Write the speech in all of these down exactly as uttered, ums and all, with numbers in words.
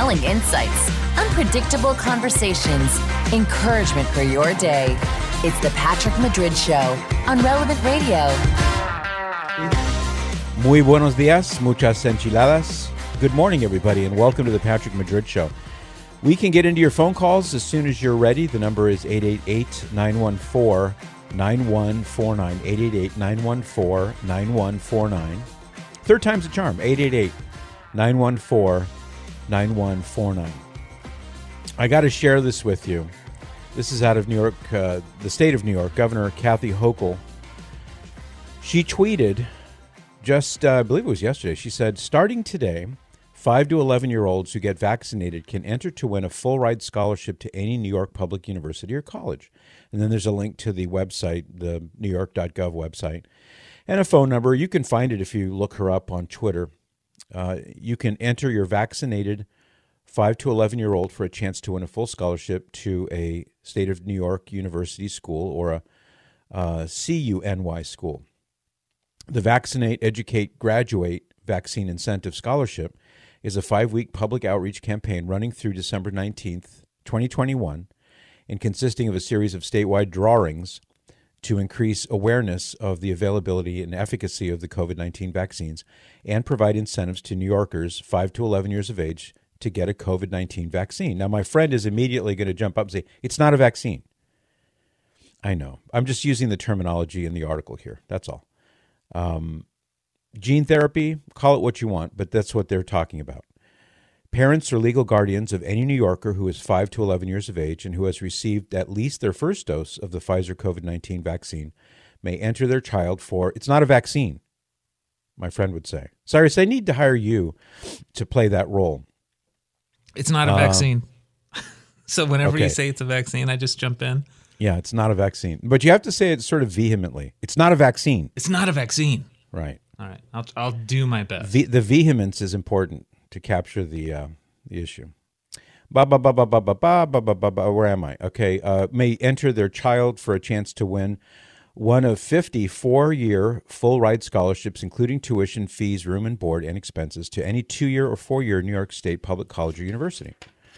compelling insights, unpredictable conversations, encouragement for your day. It's the Patrick Madrid Show on Relevant Radio. Muy buenos días, muchas enchiladas. Good morning, everybody, and welcome to the Patrick Madrid Show. We can get into your phone calls as soon as you're ready. The number is eight eight eight, nine one four, nine one four nine, eight eight eight, nine one four, nine one four nine. Third time's a charm, eight eight eight, nine one four, nine one four nine. I got to share this with you. This is out of New York, uh, the state of New York. Governor Kathy Hochul. She tweeted just, uh, I believe it was yesterday. She said, starting today, five to eleven-year-olds who get vaccinated can enter to win a full-ride scholarship to any New York public university or college. And then there's a link to the website, the new york dot gov website, and a phone number. You can find it if you look her up on Twitter. Uh, you can enter your vaccinated five to eleven-year-old for a chance to win a full scholarship to a state of New York university school or a uh, C U N Y school. The Vaccinate, Educate, Graduate Vaccine Incentive Scholarship is a five-week public outreach campaign running through December nineteenth, twenty twenty-one, and consisting of a series of statewide drawings to increase awareness of the availability and efficacy of the COVID nineteen vaccines and provide incentives to New Yorkers five to eleven years of age to get a COVID nineteen vaccine. Now, my friend is immediately going to jump up and say, it's not a vaccine. I know. I'm just using the terminology in the article here. That's all. Um, gene therapy, call it what you want, but that's what they're talking about. Parents or legal guardians of any New Yorker who is five to eleven years of age and who has received at least their first dose of the Pfizer COVID nineteen vaccine may enter their child for, it's not a vaccine, my friend would say. Cyrus, I need to hire you to play that role. It's not a uh, vaccine. So whenever okay. you say it's a vaccine, I just jump in. Yeah, it's not a vaccine. But you have to say it sort of vehemently. It's not a vaccine. It's not a vaccine. Right. All right. I'll I'll do my best. Ve- the vehemence is important to capture the uh, the issue. Ba ba ba ba ba ba ba ba ba ba ba. Where am I? Okay. Uh, may enter their child for a chance to win one of fifty four-year full-ride scholarships, including tuition, fees, room and board, and expenses to any two-year or four-year New York State public college or university.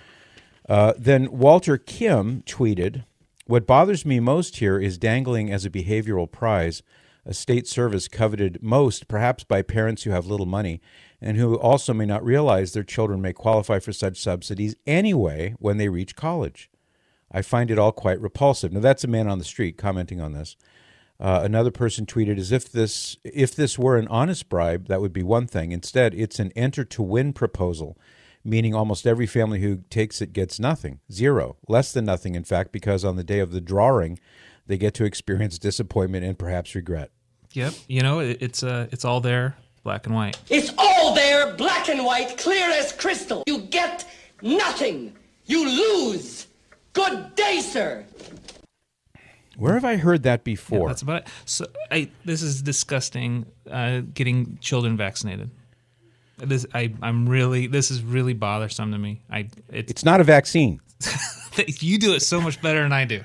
Uh, then Walter Kim tweeted, what bothers me most here is dangling as a behavioral prize a state service coveted most perhaps by parents who have little money and who also may not realize their children may qualify for such subsidies anyway when they reach college. I find it all quite repulsive. Now, that's a man on the street commenting on this. Uh, another person tweeted, as if this if this were an honest bribe, that would be one thing. Instead, it's an enter-to-win proposal, meaning almost every family who takes it gets nothing, zero, less than nothing, in fact, because on the day of the drawing, they get to experience disappointment and perhaps regret. Yep. You know, it, it's uh, it's all there, black and white. It's all there, black and white, clear as crystal. You get nothing. You lose. Good day, sir. Where have I heard that before? Yeah, that's about it. So, I, this is disgusting, uh, getting children vaccinated. This I I'm really this is really bothersome to me. I it's, it's not a vaccine. You do it so much better than I do.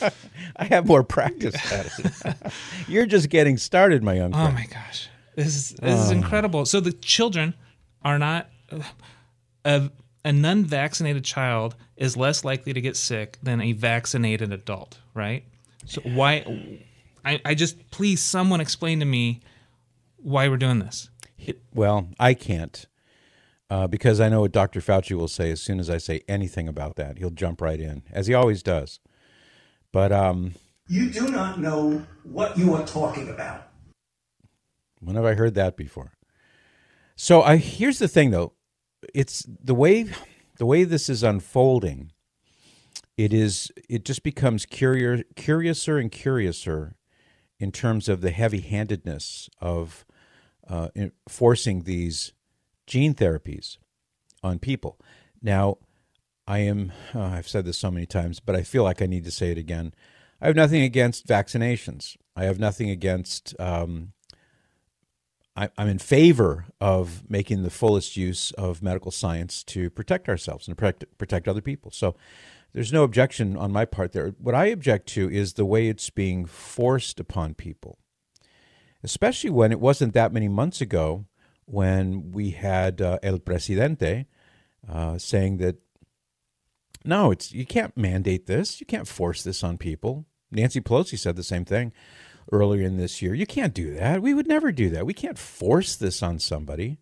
I have more practice at it. You're just getting started, my young friend. Oh my gosh, this is this oh. is incredible. So the children are not a a non-vaccinated child is less likely to get sick than a vaccinated adult, right? So why? I I just please someone explain to me why we're doing this. Well, I can't, uh, because I know what Doctor Fauci will say as soon as I say anything about that. He'll jump right in, as he always does. But um, you do not know what you are talking about. When have I heard that before? So I here's the thing, though. It's the way the way this is unfolding. It is. It just becomes curious, curiouser and curiouser in terms of the heavy-handedness of Uh, in forcing these gene therapies on people. Now, I am, oh, I've said this so many times, but I feel like I need to say it again. I have nothing against vaccinations. I have nothing against, um, I, I'm in favor of making the fullest use of medical science to protect ourselves and protect, protect other people. So there's no objection on my part there. What I object to is the way it's being forced upon people. Especially when it wasn't that many months ago when we had uh, El Presidente uh, saying that, no, it's you can't mandate this. You can't force this on people. Nancy Pelosi said the same thing earlier in this year. You can't do that. We would never do that. We can't force this on somebody.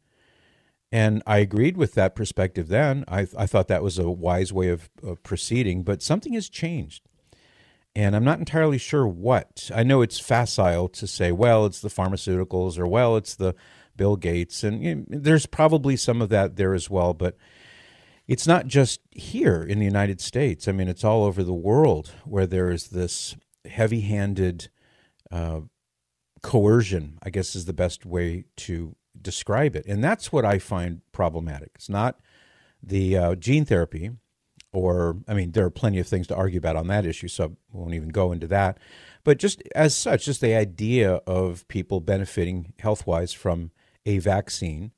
And I agreed with that perspective then. I, I thought that was a wise way of, of proceeding, but something has changed. And I'm not entirely sure what. I know it's facile to say, well, it's the pharmaceuticals, or, well, it's the Bill Gates. And you know, there's probably some of that there as well. But it's not just here in the United States. I mean, it's all over the world where there is this heavy-handed uh, coercion, I guess is the best way to describe it. And that's what I find problematic. It's not the uh, gene therapy, or, I mean, there are plenty of things to argue about on that issue, so I won't even go into that. But just as such, just the idea of people benefiting health-wise from a vaccine,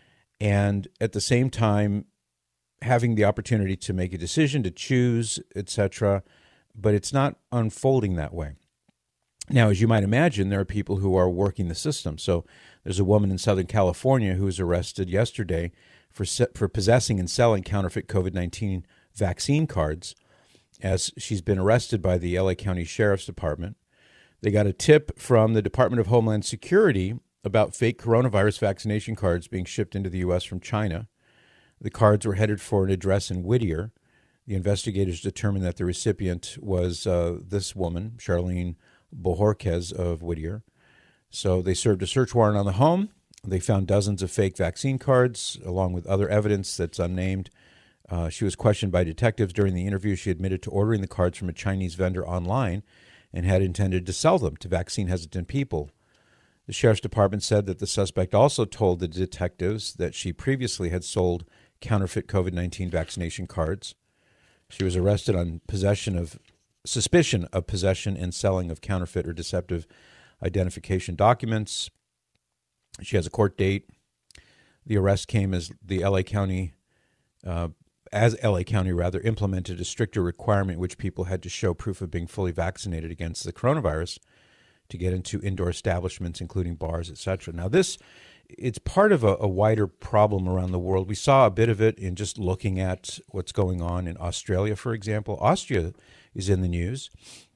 and at the same time having the opportunity to make a decision, to choose, et cetera, but it's not unfolding that way. Now, as you might imagine, there are people who are working the system. So there's a woman in Southern California who was arrested yesterday for for possessing and selling counterfeit COVID nineteen vaccine cards, as she's been arrested by the L A County Sheriff's Department. They got a tip from the Department of Homeland Security about fake coronavirus vaccination cards being shipped into the U S from China. The cards were headed for an address in Whittier. The investigators determined that the recipient was uh, this woman, Charlene Bojorquez of Whittier. So they served a search warrant on the home. They found dozens of fake vaccine cards, along with other evidence that's unnamed. Uh, she was questioned by detectives. During the interview, she admitted to ordering the cards from a Chinese vendor online and had intended to sell them to vaccine-hesitant people. The Sheriff's Department said that the suspect also told the detectives that she previously had sold counterfeit COVID nineteen vaccination cards. She was arrested on possession of suspicion of possession and selling of counterfeit or deceptive identification documents. She has a court date. The arrest came as the L A County, uh, as L A County rather, implemented a stricter requirement which people had to show proof of being fully vaccinated against the coronavirus to get into indoor establishments, including bars, et cetera. Now, this it's part of a, a wider problem around the world. We saw a bit of it in just looking at what's going on in Australia, for example. Austria is in the news.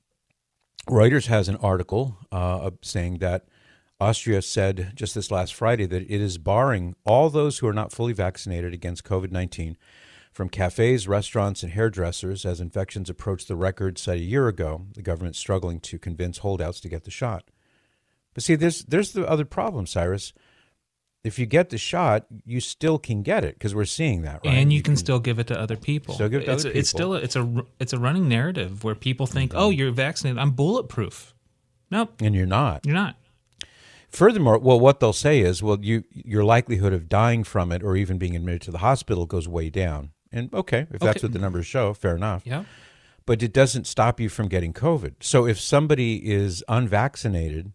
Reuters has an article uh, saying that Austria said just this last Friday that it is barring all those who are not fully vaccinated against COVID nineteen from cafes, restaurants, and hairdressers as infections approach the record set a year ago. The government's struggling to convince holdouts to get the shot. But see, there's there's the other problem, Cyrus. If you get the shot, you still can get it, because we're seeing that, right? And you, you can, can still give it to other people. Still give it to it's, other people. It's still a, it's a it's a running narrative where people think, mm-hmm. "Oh, you're vaccinated. I'm bulletproof." Nope, and you're not. You're not. Furthermore, well, what they'll say is, well, you your likelihood of dying from it or even being admitted to the hospital goes way down. And okay, if that's okay. what the numbers show, fair enough. Yeah. But it doesn't stop you from getting COVID. So if somebody is unvaccinated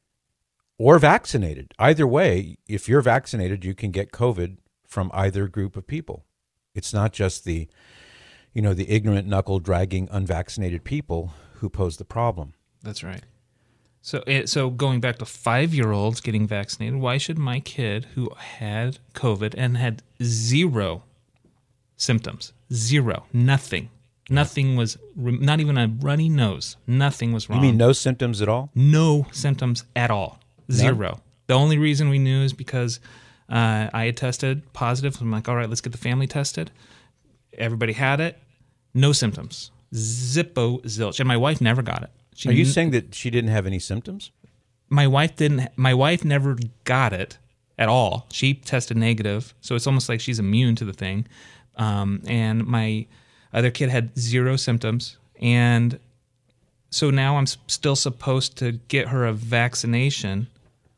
or vaccinated, either way, if you're vaccinated, you can get COVID from either group of people. It's not just the, you know, the ignorant, knuckle-dragging, unvaccinated people who pose the problem. That's right. So, so going back to five-year-olds getting vaccinated, why should my kid who had COVID and had zero symptoms, zero, nothing, nothing was, not even a runny nose, nothing was wrong. You mean no symptoms at all? No symptoms at all, zero. None? The only reason we knew is because uh, I had tested positive. So I'm like, all right, let's get the family tested. Everybody had it, no symptoms, zippo zilch, and my wife never got it. She Are you n- saying that she didn't have any symptoms? My wife didn't. My wife never got it at all. She tested negative, so it's almost like she's immune to the thing. Um, and my other kid had zero symptoms, and so now I'm s- still supposed to get her a vaccination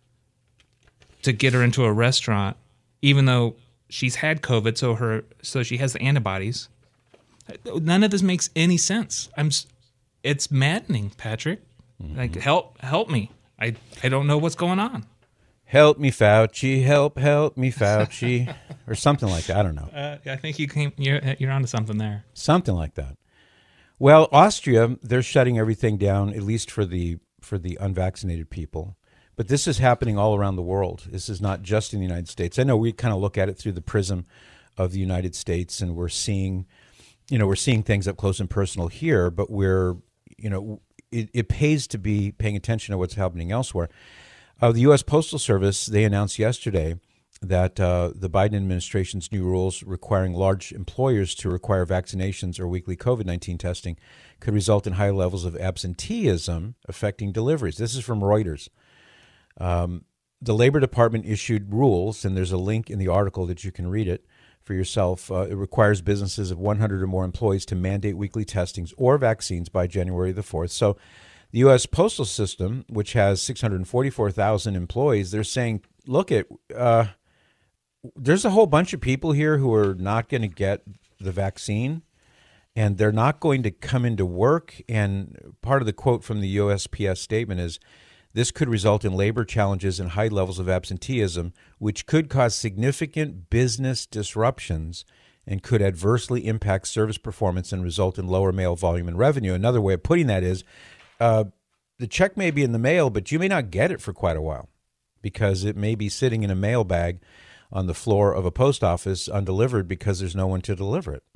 to get her into a restaurant, even though she's had COVID, so her so she has the antibodies. None of this makes any sense. I'm. It's maddening, Patrick. Mm-hmm. Like, help, help me. I, I don't know what's going on. Help me, Fauci. Help, help me, Fauci, or something like that. I don't know. Uh, I think you came. You're you're onto something there. Something like that. Well, Austria, they're shutting everything down, at least for the for the unvaccinated people. But this is happening all around the world. This is not just in the United States. I know we kind of look at it through the prism of the United States, and we're seeing, you know, we're seeing things up close and personal here, but we're, you know, it, it pays to be paying attention to what's happening elsewhere. Uh, the U S Postal Service, they announced yesterday that uh, the Biden administration's new rules requiring large employers to require vaccinations or weekly COVID nineteen testing could result in high levels of absenteeism affecting deliveries. This is from Reuters. Um, the Labor Department issued rules, and there's a link in the article that you can read it for yourself. Uh, it requires businesses of one hundred or more employees to mandate weekly testings or vaccines by January the fourth. So the U S Postal System, which has six hundred forty-four thousand employees, they're saying, look, at uh, there's a whole bunch of people here who are not going to get the vaccine, and they're not going to come into work. And part of the quote from the U S P S statement is, this could result in labor challenges and high levels of absenteeism, which could cause significant business disruptions and could adversely impact service performance and result in lower mail volume and revenue. Another way of putting that is, uh, the check may be in the mail, but you may not get it for quite a while because it may be sitting in a mail bag on the floor of a post office undelivered because there's no one to deliver it.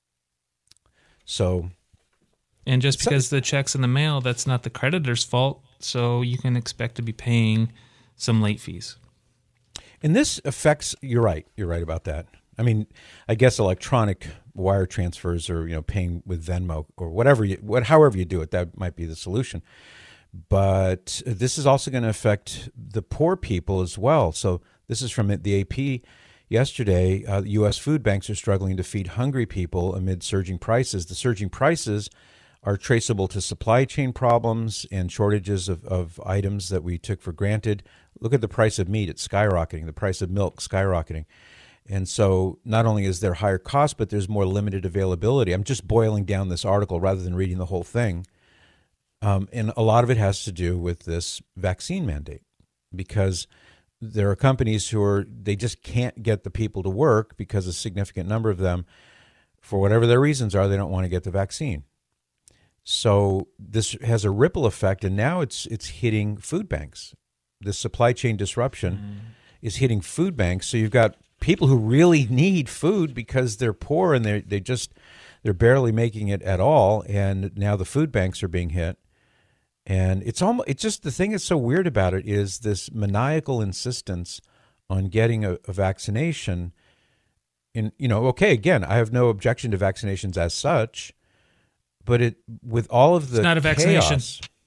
So, and just because so, the check's in the mail, that's not the creditor's fault. So you can expect to be paying some late fees. And this affects, you're right, you're right about that. I mean, I guess electronic wire transfers or, you know, paying with Venmo or whatever, you, what, however you do it, that might be the solution. But this is also going to affect the poor people as well. So this is from the A P yesterday. Uh, U S food banks are struggling to feed hungry people amid surging prices. The surging prices are traceable to supply chain problems and shortages of, of items that we took for granted. Look at the price of meat. It's skyrocketing. The price of milk skyrocketing. And so not only is there higher cost, but there's more limited availability. I'm just boiling down this article rather than reading the whole thing. Um, and a lot of it has to do with this vaccine mandate because there are companies who are, they just can't get the people to work because a significant number of them, for whatever their reasons are, they don't want to get the vaccine. So this has a ripple effect, and now it's it's hitting food banks. The supply chain disruption mm. is hitting food banks. So you've got people who really need food because they're poor and they they just they're barely making it at all, and now the food banks are being hit. And it's almost it's just the thing that's so weird about it is this maniacal insistence on getting a, a vaccination. And you know, okay, again, I have no objection to vaccinations as such. But it with all of the it's not a vaccination.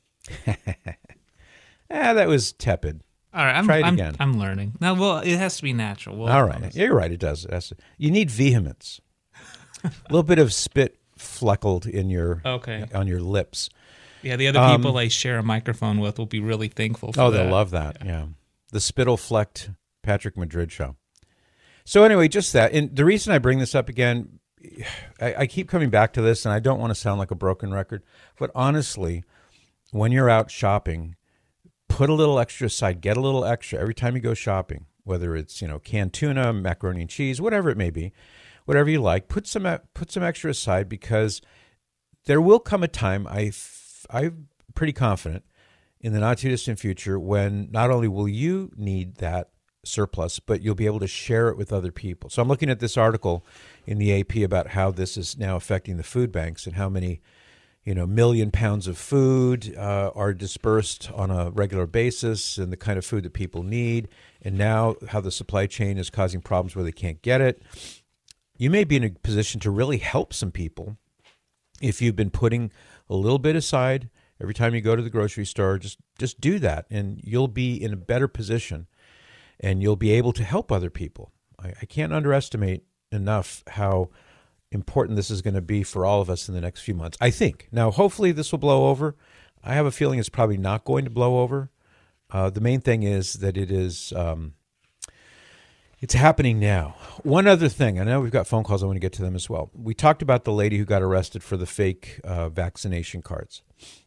ah, that was tepid. All right, I'm, Try it I'm, again. I'm learning. Now, well, it has to be natural. We'll all right, you're right. It does. It has to, you need vehemence. A little bit of spit fleckled in your okay. on your lips. Yeah, the other um, people I share a microphone with will be really thankful for oh, that. they'll love that. Yeah, yeah. The spittle flecked Patrick Madrid show. So anyway, just that. And the reason I bring this up again. I, I keep coming back to this, and I don't want to sound like a broken record, but honestly, when you're out shopping, put a little extra aside, get a little extra every time you go shopping, whether it's, you know, canned tuna, macaroni and cheese, whatever it may be, whatever you like, put some put some extra aside because there will come a time, I, I'm pretty confident, in the not-too-distant future when not only will you need that surplus, but you'll be able to share it with other people. So I'm looking at this article in the A P about how this is now affecting the food banks and how many, you know, million pounds of food uh, are dispersed on a regular basis and the kind of food that people need. And now how the supply chain is causing problems where they can't get it. You may be in a position to really help some people if you've been putting a little bit aside every time you go to the grocery store. Just, just do that and you'll be in a better position. And you'll be able to help other people. I, I can't underestimate enough how important this is going to be for all of us in the next few months, I think. Now, hopefully this will blow over. I have a feeling it's probably not going to blow over. Uh, the main thing is that it is, um, it's happening now. One other thing, I know we've got phone calls. I want to get to them as well. We talked about the lady who got arrested for the fake uh, vaccination cards.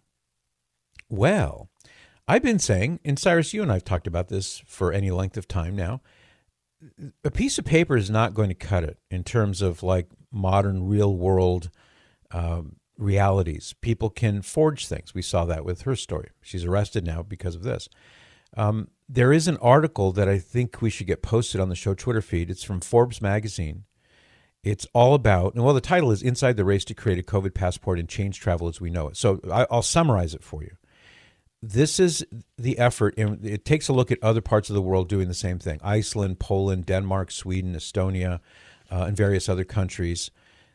Well, I've been saying, and Cyrus, you and I have talked about this for any length of time now, a piece of paper is not going to cut it in terms of like modern real world um, realities. People can forge things. We saw that with her story. She's arrested now because of this. Um, there is an article that I think we should get posted on the show Twitter feed. It's from Forbes magazine. It's all about, well, the title is Inside the Race to Create a COVID Passport and Change Travel as We Know It. So I, I'll summarize it for you. This is the effort, and it takes a look at other parts of the world doing the same thing. Iceland, Poland, Denmark, Sweden, Estonia, uh, and various other countries.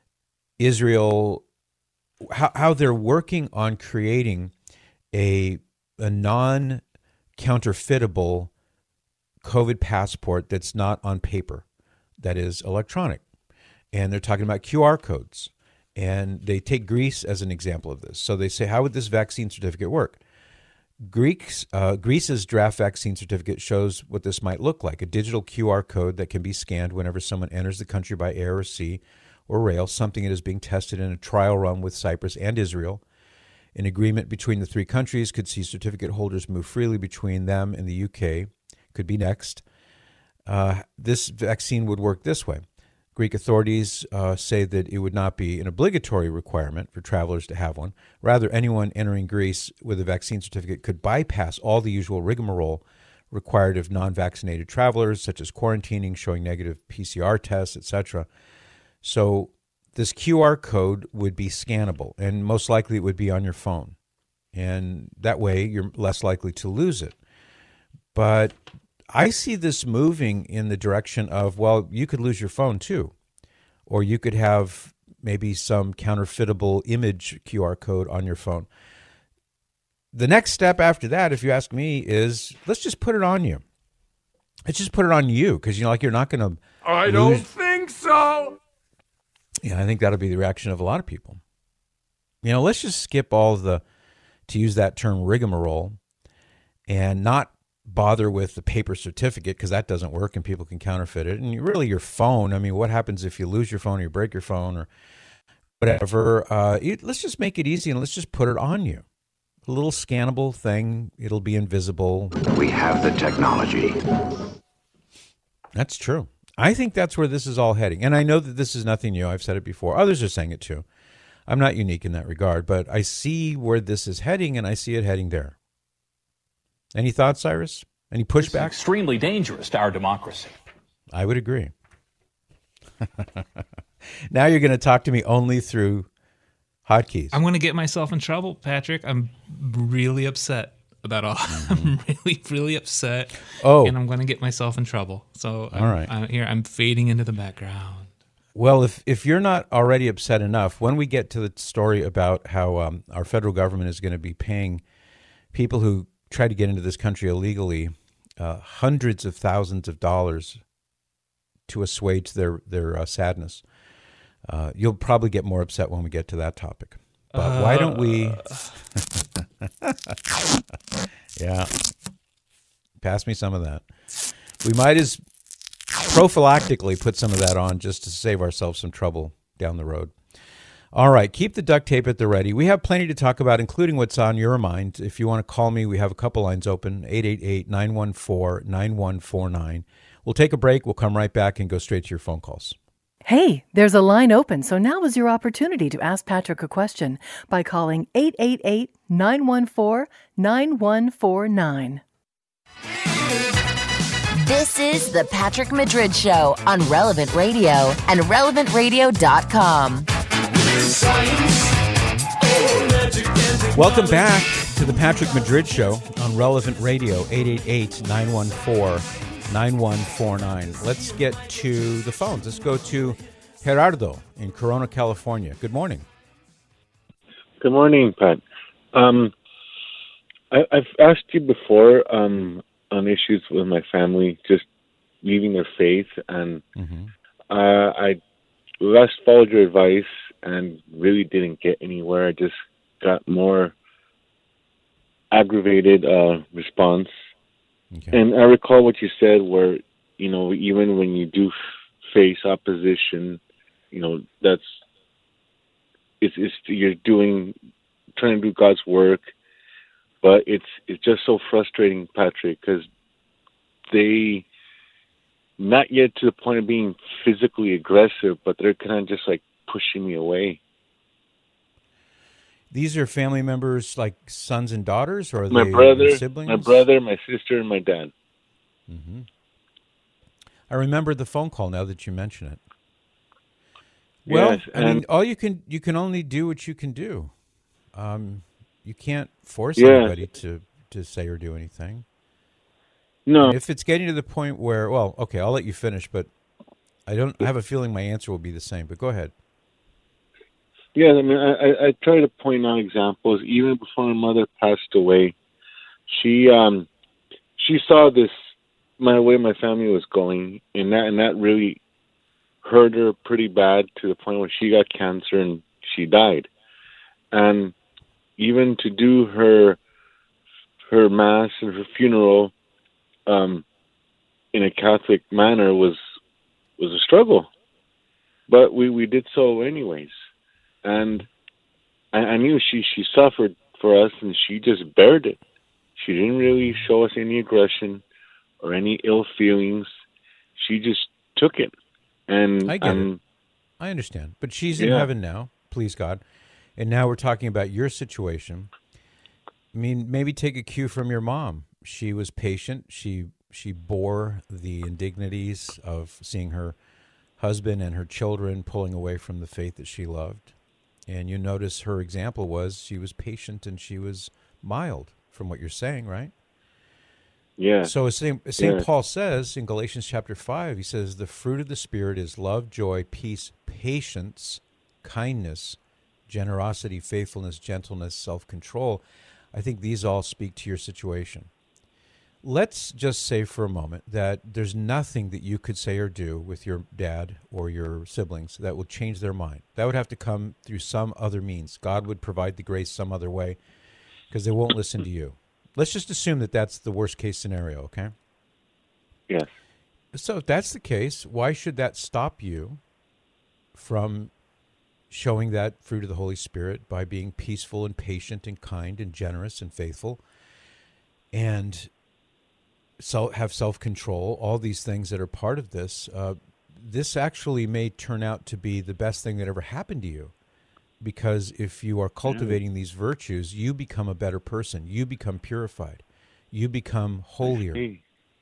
Israel, how, how they're working on creating a, a non-counterfeitable COVID passport that's not on paper, that is electronic. And they're talking about Q R codes. And they take Greece as an example of this. So they say, how would this vaccine certificate work? Greeks, uh, Greece's draft vaccine certificate shows what this might look like, a digital Q R code that can be scanned whenever someone enters the country by air or sea or rail, something that is being tested in a trial run with Cyprus and Israel. An agreement between the three countries could see certificate holders move freely between them and the U K. Could be next. Uh, this vaccine would work this way. Greek authorities uh, say that it would not be an obligatory requirement for travelers to have one. Rather, anyone entering Greece with a vaccine certificate could bypass all the usual rigmarole required of non-vaccinated travelers, such as quarantining, showing negative P C R tests, et cetera. So this Q R code would be scannable, and most likely it would be on your phone. And that way, you're less likely to lose it. But I see this moving in the direction of, well, you could lose your phone too, or you could have maybe some counterfeitable image Q R code on your phone. The next step after that, if you ask me, is let's just put it on you. Let's just put it on you because, you know, like you're not going to I lose. Don't think so. Yeah, I think that'll be the reaction of a lot of people. You know, let's just skip all the, to use that term, rigmarole, and not bother with the paper certificate because that doesn't work and people can counterfeit it. And really your phone, I mean, what happens if you lose your phone or you break your phone or whatever? Uh, it, let's just make it easy and let's just put it on you. A little scannable thing. It'll be invisible. We have the technology. That's true. I think that's where this is all heading. And I know that this is nothing new. I've said it before. Others are saying it too. I'm not unique in that regard, but I see where this is heading and I see it heading there. Any thoughts, Cyrus? Any pushback? It's extremely dangerous to our democracy. I would agree. Now you're going to talk to me only through hotkeys. I'm going to get myself in trouble, Patrick. I'm really upset about all. Mm-hmm. I'm really, really upset. Oh, and I'm going to get myself in trouble. So, I'm, all right. I'm here. I'm fading into the background. Well, if if you're not already upset enough, when we get to the story about how um, our federal government is going to be paying people who try to get into this country illegally uh, hundreds of thousands of dollars to assuage their their uh, sadness. Uh, you'll probably get more upset when we get to that topic. But uh, why don't we? Yeah, pass me some of that. We might as prophylactically put some of that on just to save ourselves some trouble down the road. All right, keep the duct tape at the ready. We have plenty to talk about, including what's on your mind. If you want to call me, we have a couple lines open, eight eight eight, nine one four, nine one four nine. We'll take a break. We'll come right back and go straight to your phone calls. Hey, there's a line open, so now is your opportunity to ask Patrick a question by calling eight eight eight, nine one four, nine one four nine. This is the Patrick Madrid Show on Relevant Radio and relevant radio dot com. Welcome back to the Patrick Madrid Show on Relevant Radio, eight eight eight, nine one four, nine one four nine. Let's get to the phones. Let's go to Gerardo in Corona, California. Good morning. Good morning, Pat. Um, I, I've asked you before um, on issues with my family, just leaving their faith, and mm-hmm. uh, I last followed your advice and really didn't get anywhere. I just got more aggravated uh, response. Okay. And I recall what you said where, you know, even when you do f- face opposition, you know, that's, it's, it's, you're doing, trying to do God's work, but it's, it's just so frustrating, Patrick, because they, not yet to the point of being physically aggressive, but they're kind of just like pushing me away. These are family members, like sons and daughters, or are my they brother, siblings? My brother, my sister, and my dad. Mm-hmm. I remember the phone call now that you mention it. Well, yes, I mean, all you can you can only do what you can do. Um, you can't force yes. anybody to, to say or do anything. No. And if it's getting to the point where, well, okay, I'll let you finish, but I don't I have a feeling my answer will be the same. But go ahead. Yeah, I mean, I, I, I try to point out examples. Even before my mother passed away, she um, she saw this my way my family was going, and that and that really hurt her pretty bad to the point where she got cancer and she died. And even to do her her mass and her funeral um, in a Catholic manner was was a struggle, but we, we did so anyways. And I, I knew she, she suffered for us, and she just bared it. She didn't really show us any aggression or any ill feelings. She just took it. And I get um, it. I understand. But she's in yeah. heaven now, please God. And now we're talking about your situation. I mean, maybe take a cue from your mom. She was patient. She she bore the indignities of seeing her husband and her children pulling away from the faith that she loved. And you notice her example was she was patient and she was mild, from what you're saying, right? Yeah. So as Saint Saint yeah. Paul says in Galatians chapter five, he says, the fruit of the Spirit is love, joy, peace, patience, kindness, generosity, faithfulness, gentleness, self-control. I think these all speak to your situation. Let's just say for a moment that there's nothing that you could say or do with your dad or your siblings that will change their mind. That would have to come through some other means. God would provide the grace some other way because they won't listen to you. Let's just assume that that's the worst case scenario, okay? Yes. So if that's the case, why should that stop you from showing that fruit of the Holy Spirit by being peaceful and patient and kind and generous and faithful and so have self-control, all these things that are part of this? Uh, this actually may turn out to be the best thing that ever happened to you, because if you are cultivating these virtues, you become a better person. You become purified. You become holier.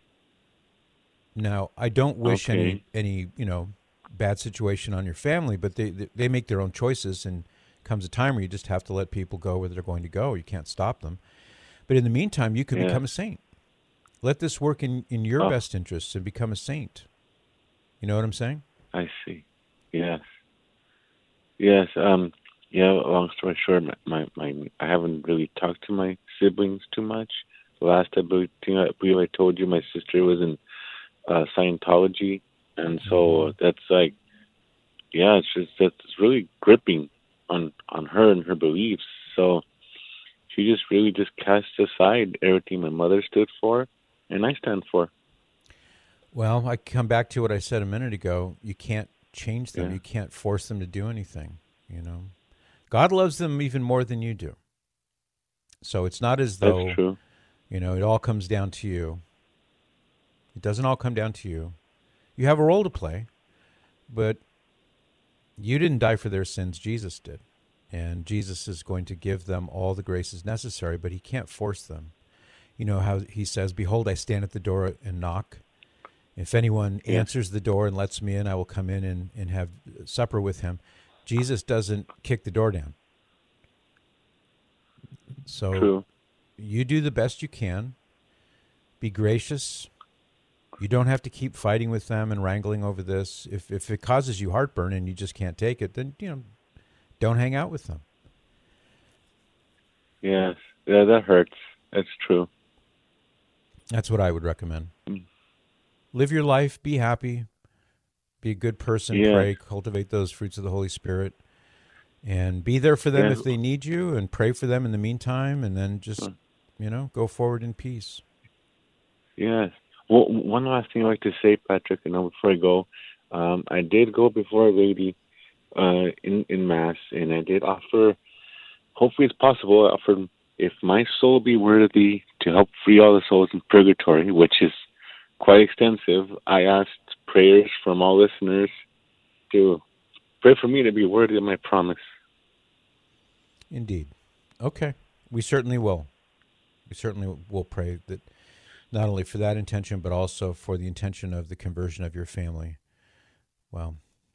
Now, I don't wish okay. any, any, you know, bad situation on your family, but they, they make their own choices, and comes a time where you just have to let people go where they're going to go. You can't stop them. But in the meantime, you could yeah. become a saint. Let this work in, in your oh. best interests and become a saint. You know what I'm saying? I see. Yes. Yes. Um, yeah, long story short, my, my, my I haven't really talked to my siblings too much. The last I believe, I believe I told you my sister was in uh, Scientology, and so mm-hmm. that's like, yeah, it's just that's really gripping on, on her and her beliefs. So she just really just cast aside everything my mother stood for and I stand for. Well, I come back to what I said a minute ago. You can't change them. Yeah. You can't force them to do anything, you know. God loves them even more than you do. So it's not as though, That's true. you know, it all comes down to you. It doesn't all come down to you. You have a role to play, but you didn't die for their sins. Jesus did. And Jesus is going to give them all the graces necessary, but he can't force them. You know how he says, behold, I stand at the door and knock. If anyone yeah. answers the door and lets me in, I will come in and, and have supper with him. Jesus doesn't kick the door down. So True. You do the best you can. Be gracious. You don't have to keep fighting with them and wrangling over this. If if it causes you heartburn and you just can't take it, then, you know, don't hang out with them. Yes. Yeah, that hurts. That's true. That's what I would recommend. Mm. Live your life. Be happy. Be a good person. Yes. Pray. Cultivate those fruits of the Holy Spirit. And be there for them yes. if they need you, and pray for them in the meantime, and then just, you know, go forward in peace. Yes. Well, one last thing I'd like to say, Patrick, and before I go, um, I did go before a lady uh, in, in Mass, and I did offer, hopefully it's possible, I offered, if my soul be worthy to help free all the souls in purgatory, which is quite extensive, I asked prayers from all listeners to pray for me to be worthy of my promise. Indeed. Okay. We certainly will. We certainly will pray that not only for that intention, but also for the intention of the conversion of your family. Well,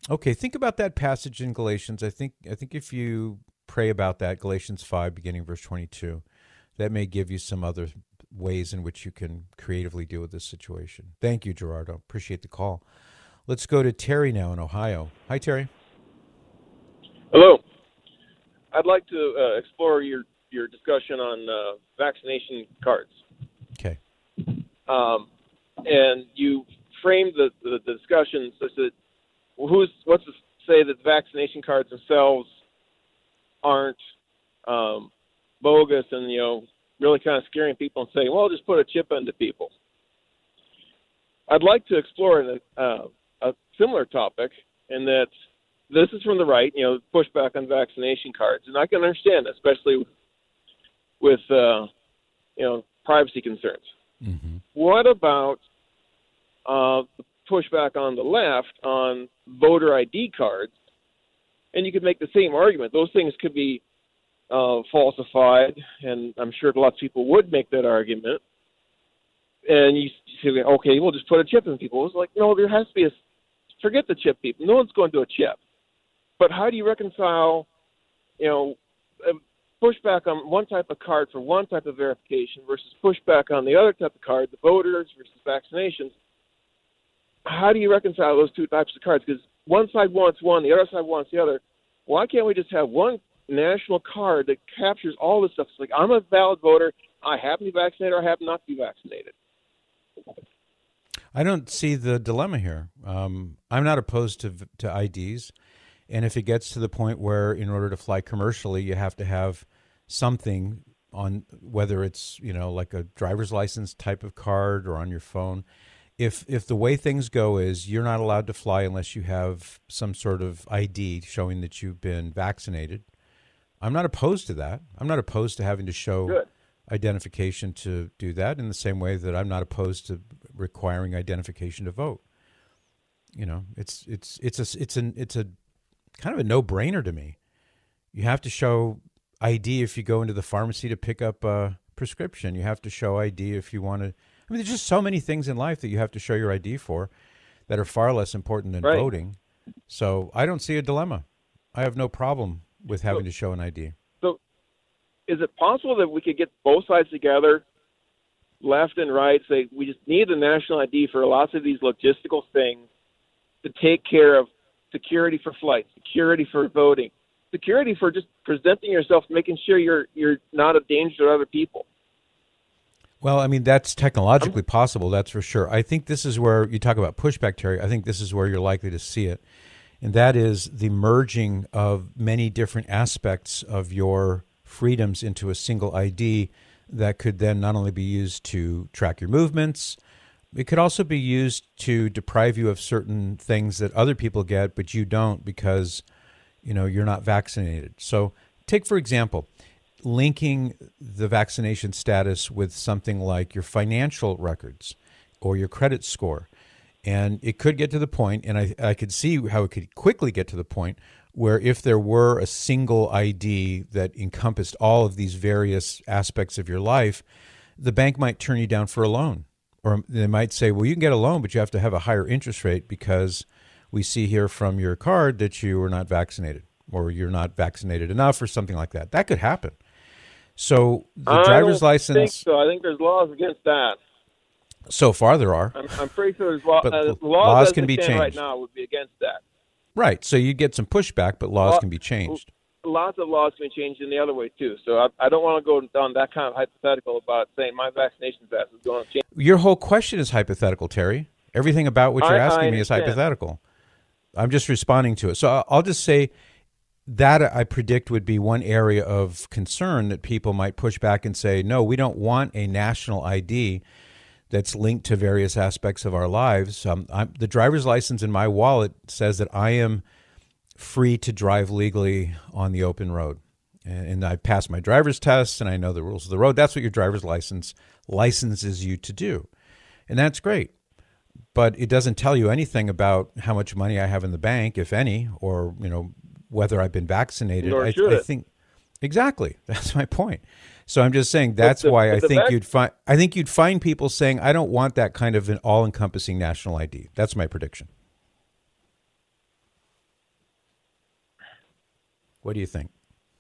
Okay, think about that passage in Galatians. I think I think if you pray about that, Galatians five, beginning verse twenty-two, that may give you some other ways in which you can creatively deal with this situation. Thank you, Gerardo. Appreciate the call. Let's go to Terry now in Ohio. Hi, Terry. Hello. I'd like to uh, explore your, your discussion on uh, vaccination cards. Okay. Um, and you framed the, the, the discussion such that who's what's to say that the vaccination cards themselves aren't um, bogus and, you know, really kind of scaring people and saying, well, just put a chip into people. I'd like to explore a, uh, a similar topic in that this is from the right, you know, pushback on vaccination cards. And I can understand, especially with, uh, you know, privacy concerns. Mm-hmm. What about uh, the pushback on the left on voter I D cards? And you could make the same argument. Those things could be uh, falsified, and I'm sure lots of people would make that argument. And you say, okay, we'll just put a chip in people. It's like, no, there has to be a, forget the chip people. No one's going to a chip. But how do you reconcile, you know, pushback on one type of card for one type of verification versus pushback on the other type of card, the voters versus vaccinations? How do you reconcile those two types of cards? Because one side wants one, the other side wants the other. Why can't we just have one national card that captures all this stuff? It's like, I'm a valid voter. I happen to be vaccinated or I happen not to be vaccinated. I don't see the dilemma here. Um, I'm not opposed to to I Ds. And if it gets to the point where in order to fly commercially, you have to have something on, whether it's, you know, like a driver's license type of card or on your phone, if if the way things go is you're not allowed to fly unless you have some sort of I D showing that you've been vaccinated, I'm not opposed to that. I'm not opposed to having to show Good. identification to do that, in the same way that I'm not opposed to requiring identification to vote. You know, it's it's it's a it's an it's a kind of a no-brainer to me. You have to show I D if you go into the pharmacy to pick up a prescription. You have to show I D if you want to. I mean, there's just so many things in life that you have to show your I D for that are far less important than right. voting. So I don't see a dilemma. I have no problem with having so, to show an I D. So is it possible that we could get both sides together, left and right, say we just need the national I D for lots of these logistical things to take care of security for flights, security for voting, security for just presenting yourself, making sure you're you're not a danger to other people? Well, I mean, that's technologically possible, that's for sure. I think this is where you talk about pushback, Terry. I think this is where you're likely to see it. And that is the merging of many different aspects of your freedoms into a single I D that could then not only be used to track your movements, it could also be used to deprive you of certain things that other people get, but you don't because, you know, you're not vaccinated. So take, for example, linking the vaccination status with something like your financial records or your credit score. And it could get to the point, and I, I could see how it could quickly get to the point where if there were a single I D that encompassed all of these various aspects of your life, the bank might turn you down for a loan. Or they might say, well, you can get a loan, but you have to have a higher interest rate because we see here from your card that you are not vaccinated or you're not vaccinated enough or something like that. That could happen. So the I driver's don't license... think so. I think there's laws against that. So far there are. I'm, I'm pretty sure there's law, but uh, laws, laws can be changed. Right now would be against that. Right. So you get some pushback, but laws Law, can be changed. Lots of laws can be changed in the other way, too. So I, I don't want to go down that kind of hypothetical about saying my vaccination status is going to change. Your whole question is hypothetical, Terry. Everything about what you're I, asking I me is understand. hypothetical. I'm just responding to it. So I'll just say that I predict would be one area of concern that people might push back and say, no, we don't want a national I D that's linked to various aspects of our lives. Um, I'm, the driver's license in my wallet says that I am free to drive legally on the open road. And, and I passed my driver's test and I know the rules of the road. That's what your driver's license licenses you to do. And that's great. But it doesn't tell you anything about how much money I have in the bank, if any, or, you know, whether I've been vaccinated. Nor I, should I it. think exactly. That's my point. So I'm just saying that's the, why I think vac- you'd find I think you'd find people saying I don't want that kind of an all-encompassing national I D. That's my prediction. What do you think?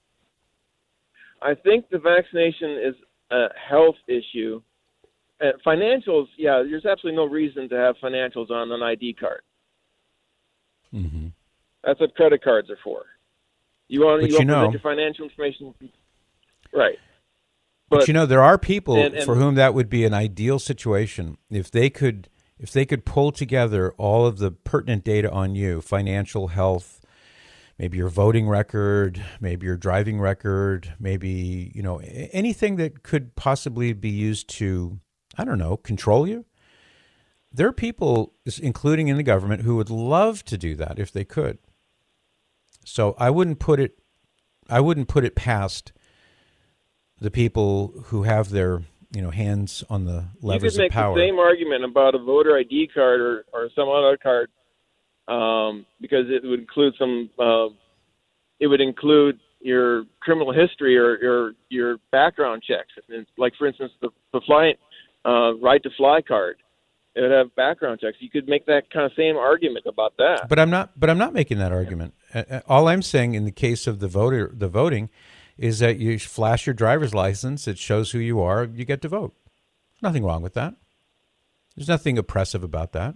I think the vaccination is a health issue. Uh, financials, yeah, there's absolutely no reason to have financials on an I D card. Mm-hmm. That's what credit cards are for. You want, But you you want to know- present your financial information, right? But, But- you know, there are people and- and- for whom that would be an ideal situation if they could if they could pull together all of the pertinent data on you, financial, health, maybe your voting record, maybe your driving record, maybe, you know, a- anything that could possibly be used to, I don't know, control you. There are people, including in the government, who would love to do that if they could. So I wouldn't put it I wouldn't put it past the people who have their, you know, hands on the You levers could make of power. the same argument about a voter I D card or, or some other card, um, because it would include some. Uh, it would include your criminal history or your your background checks. And like, for instance, the the fly, uh, right to fly card. It would have background checks. You could make that kind of same argument about that. But I'm not. But I'm not making that argument. Uh, uh, All I'm saying in the case of the voter, the voting, is that you flash your driver's license. It shows who you are. You get to vote. Nothing wrong with that. There's nothing oppressive about that.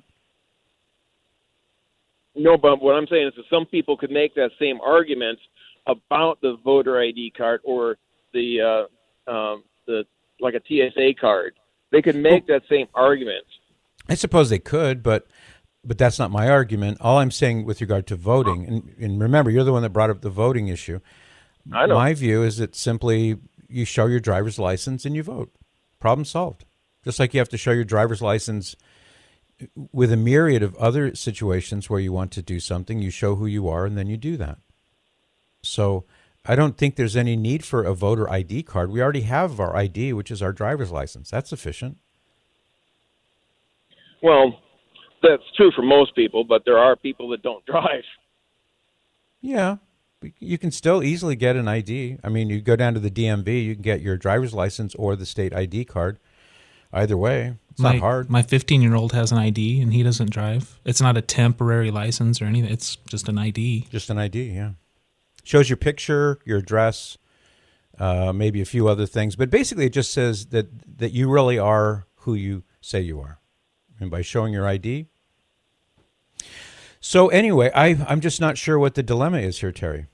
No, but what I'm saying is that some people could make that same argument about the voter I D card or the uh, um, the like a T S A card. They could make that same argument. I suppose they could, but but that's not my argument. All I'm saying with regard to voting, and, and remember, you're the one that brought up the voting issue. I know. My view is that simply you show your driver's license and you vote. Problem solved. Just like you have to show your driver's license with a myriad of other situations where you want to do something, you show who you are and then you do that. So I don't think there's any need for a voter I D card. We already have our I D, which is our driver's license. That's sufficient. Well, that's true for most people, but there are people that don't drive. Yeah, but you can still easily get an I D. I mean, you go down to the D M V, you can get your driver's license or the state I D card. Either way, it's my, not hard. My fifteen-year-old has an I D, and he doesn't drive. It's not a temporary license or anything. It's just an I D. Just an I D, yeah. Shows your picture, your address, uh, maybe a few other things. But basically, it just says that, that you really are who you say you are. And by showing your I D. So anyway, I, I'm just not sure what the dilemma is here, Terry.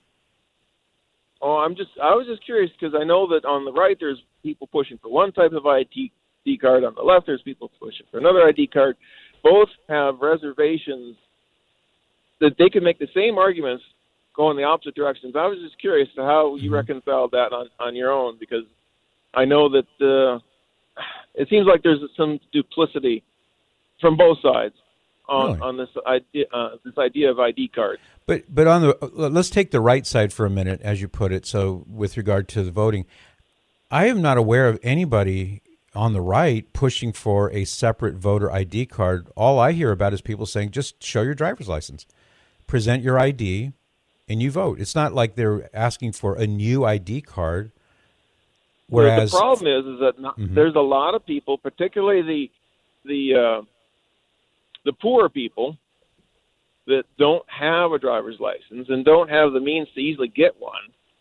Oh, I'm just I was just curious because I know that on the right there's people pushing for one type of I D card. On the left there's people pushing for another I D card. Both have reservations that they can make the same arguments go in the opposite directions. I was just curious to how you mm-hmm. reconcile that on, on your own, because I know that uh, it seems like there's some duplicity from both sides on, really? on this idea uh, this idea of I D cards. But but on the let's take the right side for a minute, as you put it. So with regard to the voting, I am not aware of anybody on the right pushing for a separate voter I D card. All I hear about is people saying, just show your driver's license, present your I D, and you vote. It's not like they're asking for a new I D card. Whereas well, the problem is, is that not, mm-hmm. there's a lot of people, particularly the the uh, the poor people, that don't have a driver's license and don't have the means to easily get one.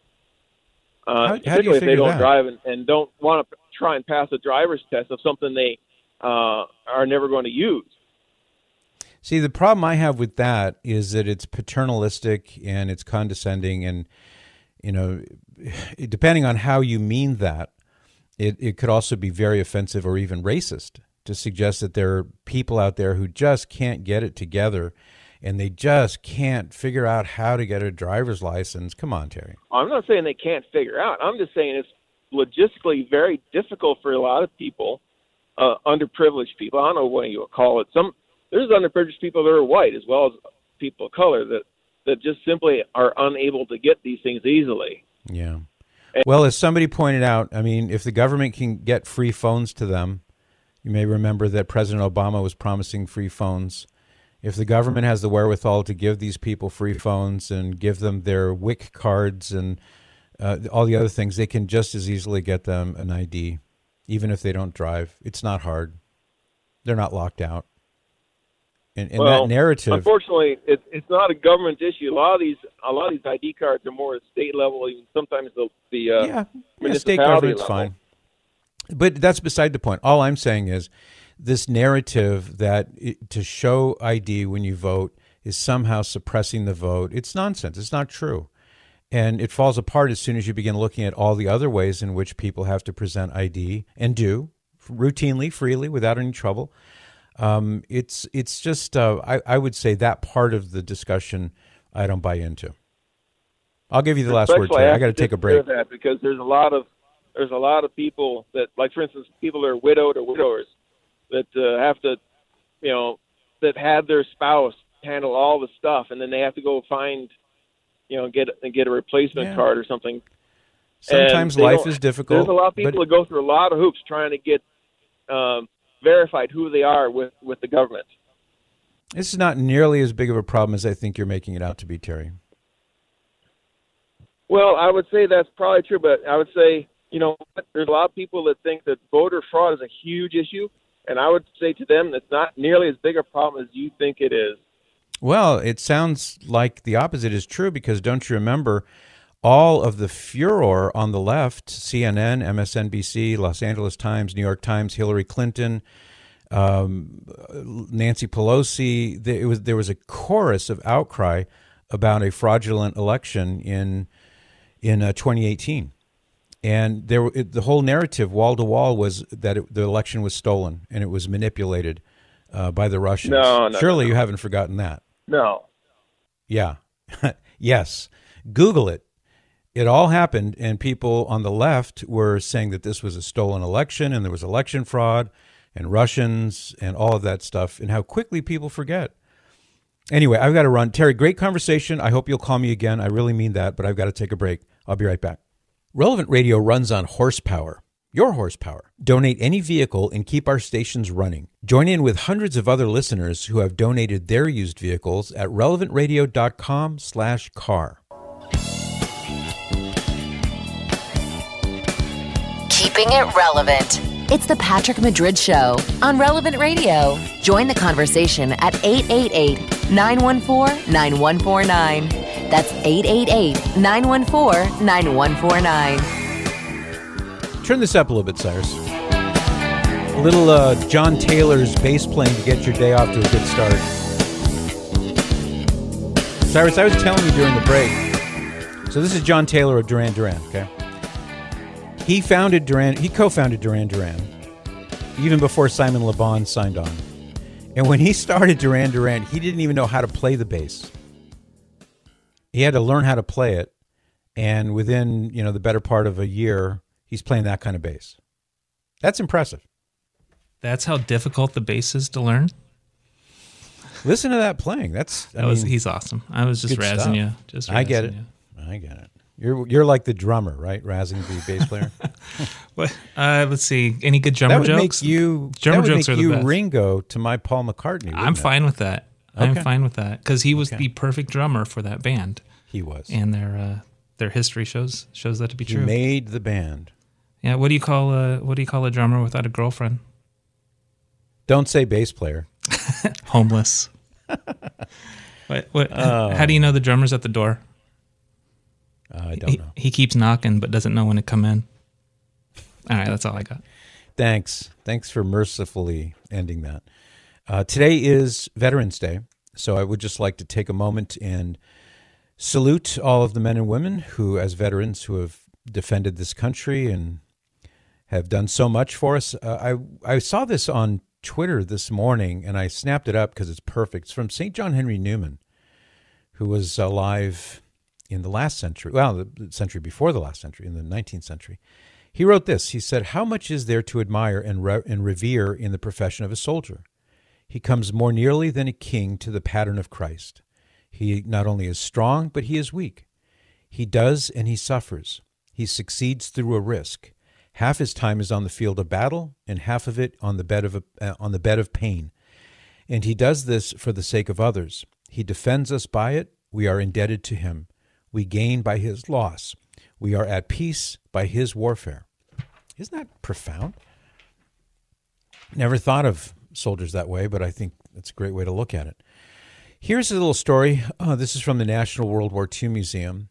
Uh, how, how particularly do you if they don't that? drive and, and don't want to try and pass a driver's test of something they uh, are never going to use. See, the problem I have with that is that it's paternalistic and it's condescending, and you know, depending on how you mean that, it, it could also be very offensive or even racist to suggest that there are people out there who just can't get it together and they just can't figure out how to get a driver's license. Come on, Terry. I'm not saying they can't figure out. I'm just saying it's logistically very difficult for a lot of people, uh, underprivileged people. I don't know what you would call it. Some there's underprivileged people that are white as well as people of color that, that just simply are unable to get these things easily. Yeah. And, well, as somebody pointed out, I mean, if the government can get free phones to them, you may remember that President Obama was promising free phones. If the government has the wherewithal to give these people free phones and give them their W I C cards and uh, all the other things, they can just as easily get them an I D, even if they don't drive. It's not hard. They're not locked out. And, and well, that narrative. Unfortunately, it's it's not a government issue. A lot of these a lot of these I D cards are more at state level, even sometimes the the uh, yeah, municipality yeah, state government's level. fine. But that's beside the point. All I'm saying is this narrative that it, to show I D when you vote is somehow suppressing the vote. It's nonsense. It's not true. And it falls apart as soon as you begin looking at all the other ways in which people have to present I D and do routinely, freely, without any trouble. Um, it's it's just, uh, I, I would say that part of the discussion I don't buy into. I'll give you the last word, Terry. I got to take a break. That because there's a lot of there's a lot of people that, like for instance, people that are widowed or widowers that uh, have to, you know, that had their spouse handle all the stuff, and then they have to go find, you know, get get a replacement yeah. card or something. Sometimes life is difficult. There's a lot of people but... that go through a lot of hoops trying to get um, verified who they are with, with the government. This is not nearly as big of a problem as I think you're making it out to be, Terry. Well, I would say that's probably true, but I would say, you know, there's a lot of people that think that voter fraud is a huge issue, and I would say to them that's not nearly as big a problem as you think it is. Well, it sounds like the opposite is true, because don't you remember all of the furor on the left, C N N, M S N B C, Los Angeles Times, New York Times, Hillary Clinton, um, Nancy Pelosi, there was, there was a chorus of outcry about a fraudulent election in in uh, twenty eighteen. And there, it, the whole narrative, wall to wall, was that it, the election was stolen and it was manipulated uh, by the Russians. No, no, Surely no. you haven't forgotten that. No. Yeah. Yes. Google it. It all happened, and people on the left were saying that this was a stolen election and there was election fraud and Russians and all of that stuff, and how quickly people forget. Anyway, I've got to run. Terry, great conversation. I hope you'll call me again. I really mean that, but I've got to take a break. I'll be right back. Relevant Radio runs on horsepower. Your horsepower. Donate any vehicle and keep our stations running. Join in with hundreds of other listeners who have donated their used vehicles at relevant radio dot com slash car. Keeping it relevant. It's the Patrick Madrid Show on Relevant Radio. Join the conversation at eight eight eight, nine one four, nine one four nine. That's eight eight eight, nine one four, nine one four nine. Turn this up a little bit, Cyrus. A little uh, John Taylor's bass playing to get your day off to a good start. Cyrus, I was telling you during the break. So this is John Taylor of Duran Duran, okay? He founded Duran, he co-founded Duran Duran even before Simon Le Bon signed on. And when he started Duran Duran, he didn't even know how to play the bass. He had to learn how to play it, and within, you know, the better part of a year, he's playing that kind of bass. That's impressive. That's how difficult the bass is to learn? Listen to that playing. That's I that was mean, he's awesome. I was just razzing stuff. you. Just razzing I get it. You. I get it. You're you're like the drummer, right? Razzing the bass player. What? Uh, let's see. Any good drummer that would jokes? Make you, drummer that would jokes make are you the best. Ringo to my Paul McCartney. I'm it? fine with that. Okay. I'm fine with that because he was okay. the perfect drummer for that band. He was, and their uh, their history shows shows that to be he true. Made the band. Yeah. What do you call a what do you call a drummer without a girlfriend? Don't say bass player. Homeless. what? What? Oh. How do you know the drummer's at the door? Uh, I don't he, know. He keeps knocking, but doesn't know when to come in. All right, that's all I got. Thanks. Thanks for mercifully ending that. Uh, today is Veterans Day, so I would just like to take a moment and salute all of the men and women who, as veterans, who have defended this country and have done so much for us. Uh, I I saw this on Twitter this morning, and I snapped it up because it's perfect. It's from Saint John Henry Newman, who was alive in the last century, well, the century before the last century, in the nineteenth century. He wrote this. He said, "How much is there to admire and, re- and revere in the profession of a soldier? He comes more nearly than a king to the pattern of Christ. He not only is strong, but he is weak. He does and he suffers. He succeeds through a risk. Half his time is on the field of battle, and half of it on the bed of uh, on the bed of pain. And he does this for the sake of others. He defends us by it. We are indebted to him. We gain by his loss. We are at peace by his warfare." Isn't that profound? Never thought of soldiers that way, but I think That's a great way to look at it. Here's a little story. Uh, this is from the National World War Two Museum.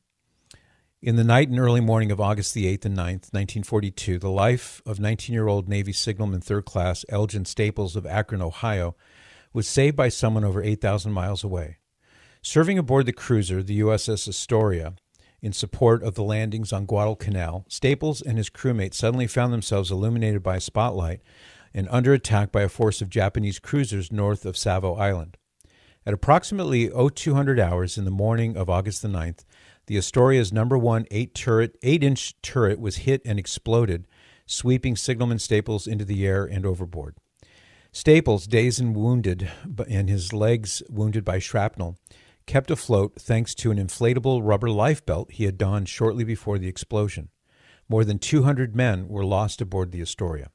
In the night and early morning of August the eighth and ninth, nineteen forty-two, the life of nineteen-year-old Navy signalman third class Elgin Staples of Akron, Ohio, was saved by someone over eight thousand miles away. Serving aboard the cruiser, the U S S Astoria, in support of the landings on Guadalcanal, Staples and his crewmates suddenly found themselves illuminated by a spotlight and under attack by a force of Japanese cruisers north of Savo Island. At approximately oh two hundred hours in the morning of August the ninth, the Astoria's number one eight turret, eight-inch turret was hit and exploded, sweeping signalman Staples into the air and overboard. Staples, dazed and wounded, and his legs wounded by shrapnel, kept afloat thanks to an inflatable rubber life belt he had donned shortly before the explosion. More than two hundred men were lost aboard the Astoria.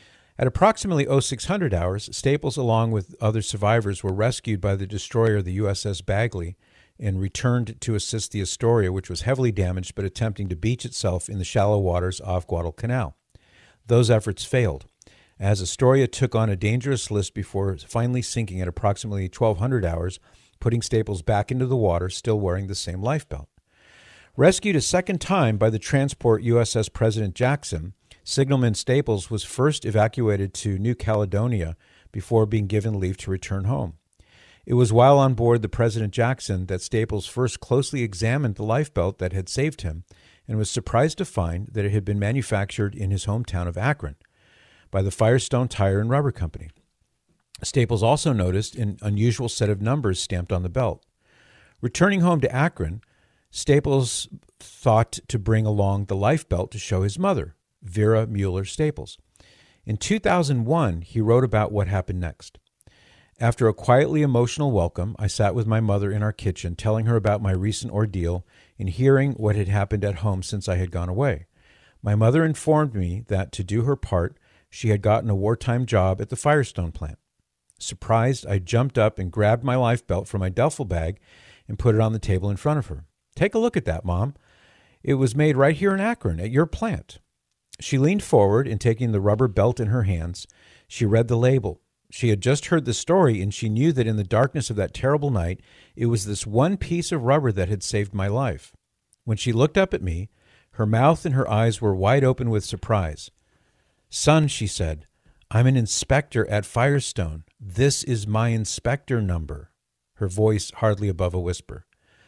At approximately oh six hundred hours, Staples, along with other survivors, were rescued by the destroyer, the U S S Bagley, and returned to assist the Astoria, which was heavily damaged but attempting to beach itself in the shallow waters off Guadalcanal. Those efforts failed, as Astoria took on a dangerous list before finally sinking at approximately twelve hundred hours, putting Staples back into the water, still wearing the same life belt. Rescued a second time by the transport U S S President Jackson, signalman Staples was first evacuated to New Caledonia before being given leave to return home. It was while on board the President Jackson that Staples first closely examined the life belt that had saved him and was surprised to find that it had been manufactured in his hometown of Akron by the Firestone Tire and Rubber Company. Staples also noticed an unusual set of numbers stamped on the belt. Returning home to Akron, Staples thought to bring along the life belt to show his mother, Vera Mueller Staples. In two thousand one, he wrote about what happened next. After a quietly emotional welcome, I sat with my mother in our kitchen, telling her about my recent ordeal and hearing what had happened at home since I had gone away. My mother informed me that, to do her part, she had gotten a wartime job at the Firestone plant. Surprised, I jumped up and grabbed my life belt from my duffel bag and put it on the table in front of her. "Take a look at that, Mom. It was made right here in Akron, at your plant." She leaned forward, and taking the rubber belt in her hands, she read the label. She had just heard the story, and she knew that in the darkness of that terrible night, it was this one piece of rubber that had saved my life. When she looked up at me, her mouth and her eyes were wide open with surprise. "Son," she said, "I'm an inspector at Firestone. This is my inspector number," her voice hardly above a whisper.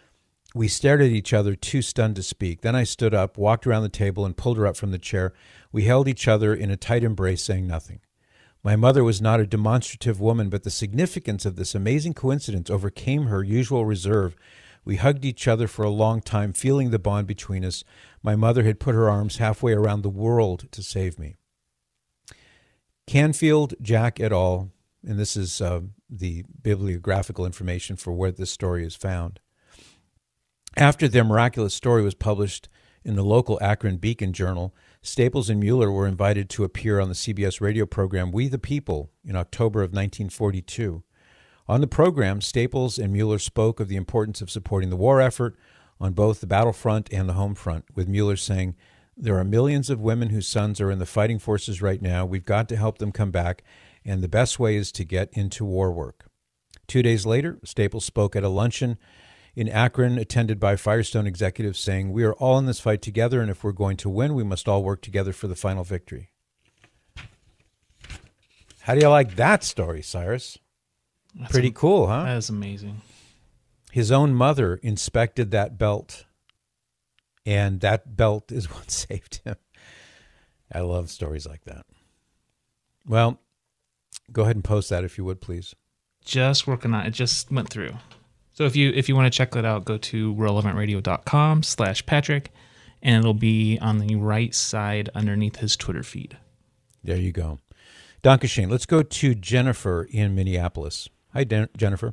We stared at each other, too stunned to speak. Then I stood up, walked around the table, and pulled her up from the chair. We held each other in a tight embrace, saying nothing. My mother was not a demonstrative woman, but the significance of this amazing coincidence overcame her usual reserve. We hugged each other for a long time, feeling the bond between us. My mother had put her arms halfway around the world to save me. Canfield, Jack et al., and this is uh, the bibliographical information for where this story is found. After their miraculous story was published in the local Akron Beacon Journal, Staples and Mueller were invited to appear on the C B S radio program We the People in October of nineteen forty-two. On the program, Staples and Mueller spoke of the importance of supporting the war effort on both the battlefront and the home front, with Mueller saying, "There are millions of women whose sons are in the fighting forces right now. We've got to help them come back, and the best way is to get into war work." Two days later, Staples spoke at a luncheon in Akron, attended by Firestone executives, saying, "We are all in this fight together, and if we're going to win, we must all work together for the final victory." How do you like that story, Cyrus? That's Pretty cool, huh? That is amazing. His own mother inspected that belt, and that belt is what saved him. I love stories like that. Well, go ahead and post that if you would, please. Just working on it. It just went through. So if you if you want to check that out, go to relevantradio.com slash Patrick, and it'll be on the right side underneath his Twitter feed. There you go. Dankeschön. Let's go to Jennifer in Minneapolis. Hi, Den- Jennifer.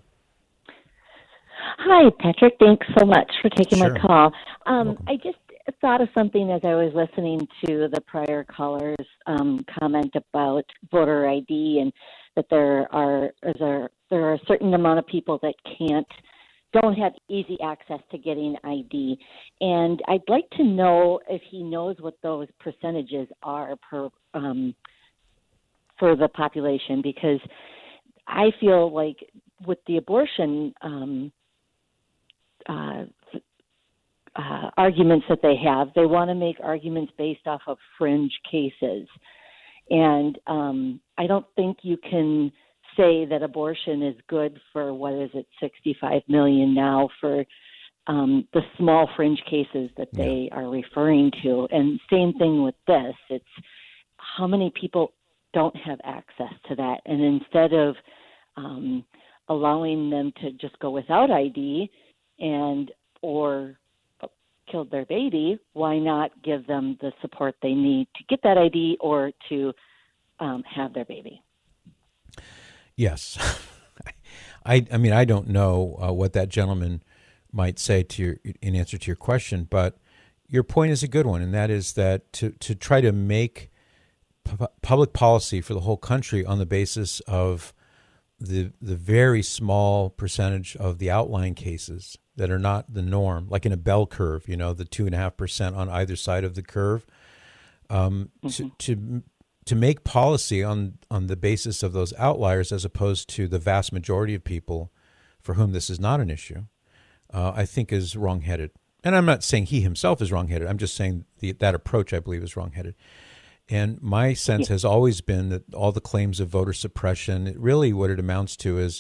Hi, Patrick. Thanks so much for taking Sure. my call. Um, I just thought of something as I was listening to the prior caller's um, comment about voter I D, and that there are there there are a certain amount of people that can't don't have easy access to getting I D. And I'd like to know if he knows what those percentages are per um, for the population, because I feel like with the abortion um, uh, uh, arguments that they have, they want to make arguments based off of fringe cases. And um, I don't think you can say that abortion is good for, what is it, sixty-five million now for um, the small fringe cases that they are referring to. And same thing with this. It's how many people don't have access to that. And instead of um, allowing them to just go without I D and or killed their baby, why not give them the support they need to get that I D or to um, have their baby? Yes. I I mean, I don't know uh, what that gentleman might say to your, in answer to your question, but your point is a good one, and that is that to, to try to make pu- public policy for the whole country on the basis of the the very small percentage of the outlying cases that are not the norm, like in a bell curve, you know, the two and a half percent on either side of the curve, um, mm-hmm. to, to to make policy on on the basis of those outliers as opposed to the vast majority of people for whom this is not an issue, uh, I think is wrongheaded. And I'm not saying he himself is wrongheaded. I'm just saying the, that approach, I believe, is wrongheaded. And my sense has always been that all the claims of voter suppression, really what it amounts to is,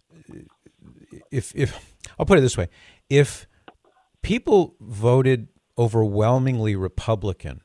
if if I'll put it this way, if people voted overwhelmingly Republican,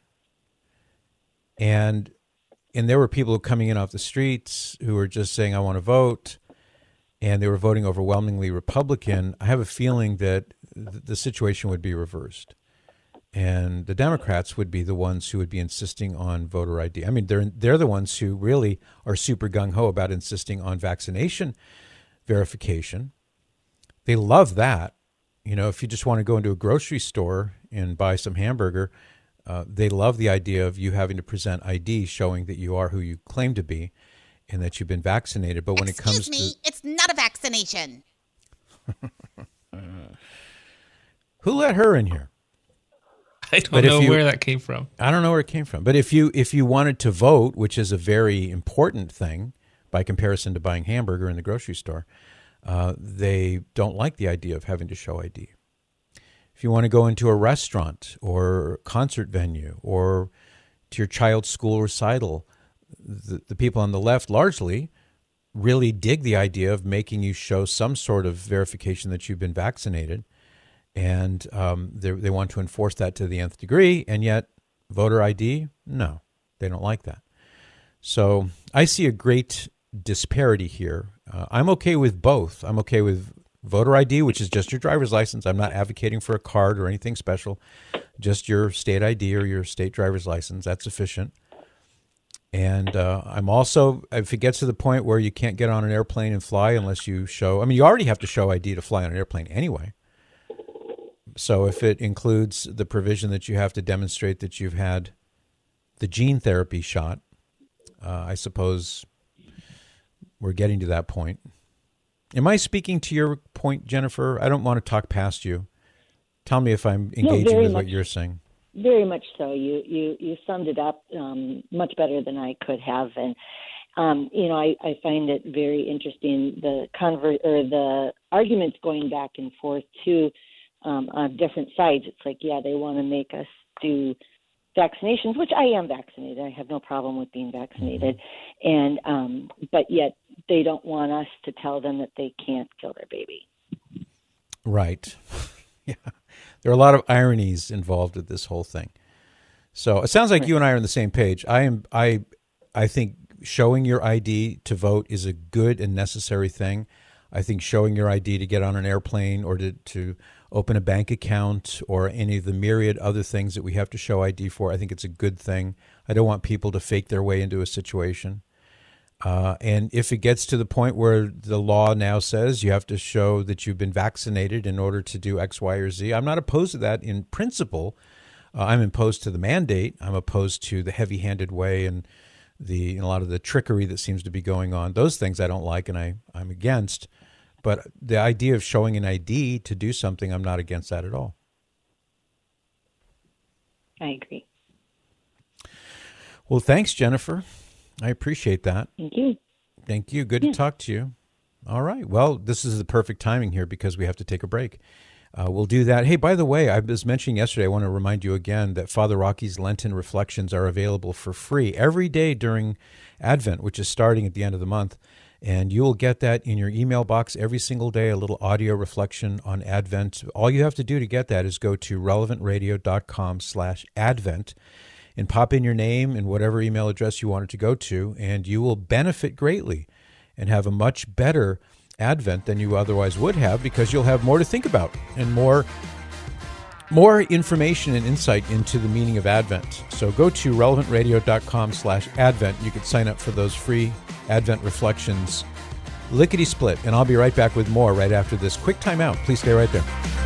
and and there were people coming in off the streets who were just saying, I want to vote, and they were voting overwhelmingly Republican, I have a feeling that the situation would be reversed. And the Democrats would be the ones who would be insisting on voter I D. I mean, they're they're the ones who really are super gung-ho about insisting on vaccination verification. They love that. You know, if you just want to go into a grocery store and buy some hamburger, uh, they love the idea of you having to present I D showing that you are who you claim to be and that you've been vaccinated. But when Excuse it comes me, to... it's not a vaccination. Who let her in here? I don't know you, where that came from. I don't know where it came from. But if you if you wanted to vote, which is a very important thing by comparison to buying hamburger in the grocery store, uh, they don't like the idea of having to show I D. If you want to go into a restaurant or concert venue or to your child's school recital, the, the people on the left largely really dig the idea of making you show some sort of verification that you've been vaccinated. And um, they they want to enforce that to the nth degree, and yet voter I D, no, they don't like that. So I see a great disparity here. Uh, I'm okay with both. I'm okay with voter I D, which is just your driver's license. I'm not advocating for a card or anything special, just your state I D or your state driver's license. That's sufficient. And uh, I'm also, if it gets to the point where you can't get on an airplane and fly unless you show, I mean, you already have to show I D to fly on an airplane anyway. So if it includes the provision that you have to demonstrate that you've had the gene therapy shot, uh, I suppose we're getting to that point. Am I speaking to your point, Jennifer? I don't want to talk past you. Tell me if I'm engaging no, with much, what you're saying. Very much so. You you, you summed it up um, much better than I could have. And, um, you know, I, I find it very interesting, the convert or the arguments going back and forth, too. Um, on different sides, it's like, yeah, they want to make us do vaccinations, which I am vaccinated. I have no problem with being vaccinated, and um, but yet they don't want us to tell them that they can't kill their baby. Right. Yeah, there are a lot of ironies involved with this whole thing. So it sounds like right. You and I are on the same page. I am. I. I think showing your I D to vote is a good and necessary thing. I think showing your I D to get on an airplane or to, to open a bank account or any of the myriad other things that we have to show I D for, I think it's a good thing. I don't want people to fake their way into a situation. Uh, and if it gets to the point where the law now says you have to show that you've been vaccinated in order to do X, Y, or Z, I'm not opposed to that in principle. Uh, I'm opposed to the mandate. I'm opposed to the heavy-handed way and the you know, a lot of the trickery that seems to be going on. Those things I don't like and I, I'm against. But the idea of showing an I D to do something, I'm not against that at all. I agree. Well, thanks, Jennifer. I appreciate that. Thank you. Thank you. Good yeah. to talk to you. All right. Well, this is the perfect timing here because we have to take a break. Uh, we'll do that. Hey, by the way, I was mentioning yesterday, I want to remind you again that Father Rocky's Lenten Reflections are available for free every day during Advent, which is starting at the end of the month. And you will get that in your email box every single day, a little audio reflection on Advent. All you have to do to get that is go to relevantradio.com slash Advent and pop in your name and whatever email address you want it to go to, and you will benefit greatly and have a much better Advent than you otherwise would have because you'll have more to think about and more more information and insight into the meaning of Advent. So go to relevantradio.com slash Advent. You can sign up for those free Advent reflections lickety split, and I'll be right back with more right after this quick timeout. Please stay right there.